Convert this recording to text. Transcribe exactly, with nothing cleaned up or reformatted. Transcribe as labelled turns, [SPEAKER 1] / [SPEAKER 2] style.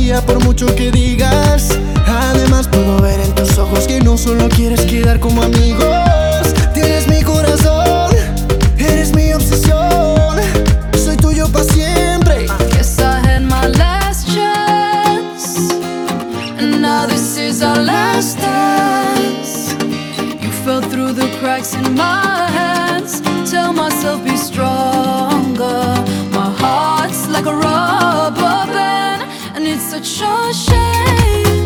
[SPEAKER 1] mentiría por mucho que digas. Además puedo ver en tus ojos que no solo quieres quedar como amigos. Tienes mi corazón, eres mi obsesión, soy tuyo pa' siempre.
[SPEAKER 2] Guess I had my last chance, and now this is our last dance. You fell through the cracks in my hands. Tell myself be stronger. My heart's like a rubber band, and it's such a shame